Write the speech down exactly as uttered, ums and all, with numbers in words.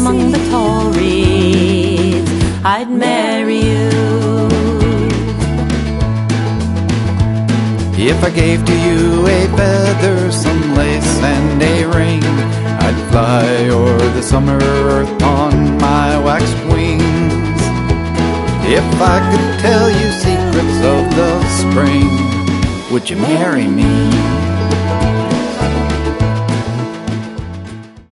among the tall reeds, I'd marry you. If I gave to you a feather, some lace and a ring, I'd fly o'er the summer earth on my waxed wings. If I could tell you secrets of the spring, would you marry me?